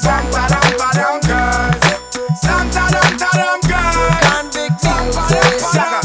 Santa-dum-ba-dum girls. Santa-dum-ba-dum girls. Convict music.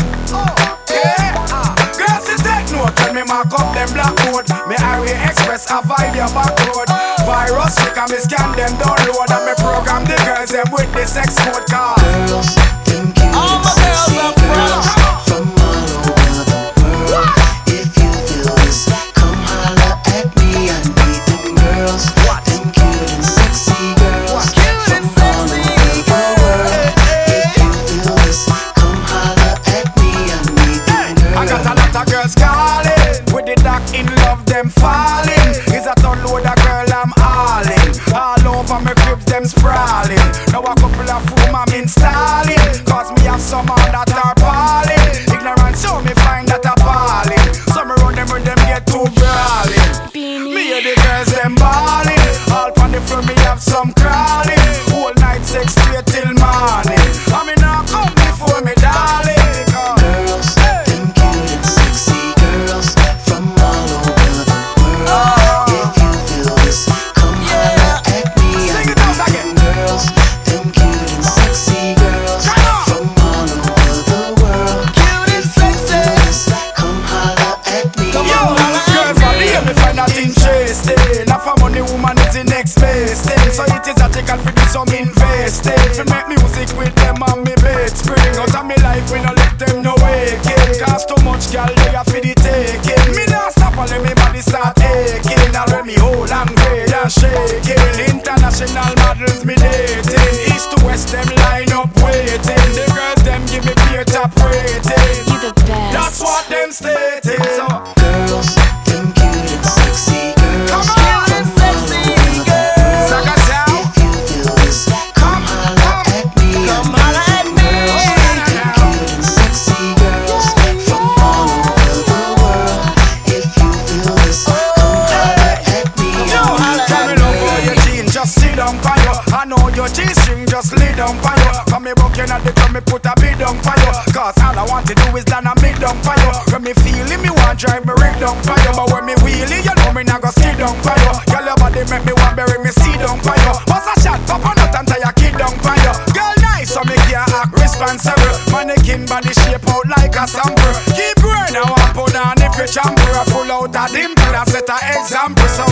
Girls, you take note when me mark up them black code. Me highway express avoid your back road. Virus trick and me scan them download. And me program the girls them with the sex code card. Girls, them cute All and my girls sexy are girls from all over the world. If you feel this, come holla at me. I need them girls, them cute and sexy girls from all over the world. If you feel this, come holla at me. I need them girls. I got a lot of girls calling, with the doc in love, them falling. Is a ton load of girl I'm hauling. All over my cribs, them sprawling. Now a couple of whom I'm installing. Cause me have some all that are balling. Ignorant so me find that appalling. Some around them when them get too brawling. Me and the girls them balling. All on the floor me have some crawling. Whole night sex straight till morning. I mean now come before me darling. Girls, them cute and sexy girls from all over the world. If you feel this, come holla at me. Sing I it out need again. them girls, them cute and sexy girls from all over the world. Cute and If you feel sexy. this, come holla at me. Come Yo, on, holla at girls from the air me find that interesting. Now for money woman is the next best thing. So it is logical for this some investing. For make music with them and me bed spring. Out of me life we no let them no waking. Cause too much girl they are for the taking. Me not stop and let me body start aching. Now when me hold and grade and shaking. International models me dating. East to west them line up waiting. The girls them give me peer top rating. You the best. That's what them stating. So Girls, them cute and sexy girls Come on. from all over the world. Suck us out. If you feel this, come holla at me. Come holla at me. Them cute and sexy girls from all over the world. If you feel this, come holla at me. Yo, tell me love for your jeans, just sit down for you. I know your G-string, just lay down for you. Come me broken at the drum, me put a beat down for you. Cause all I want to do is land a mid down for you. When me feel it, me want drive me rig down for you. But when me wheelie, you know me not go skid down for you. Girl, your body make me want bury me seed down for you. Bust a shot, pop a nut and tie a kid down for you. Girl nice, so me can't act responsible. Mannequin body shape out like a sample. Keep growing, I want put on if you chamber. Full out a dimple, I set a example. So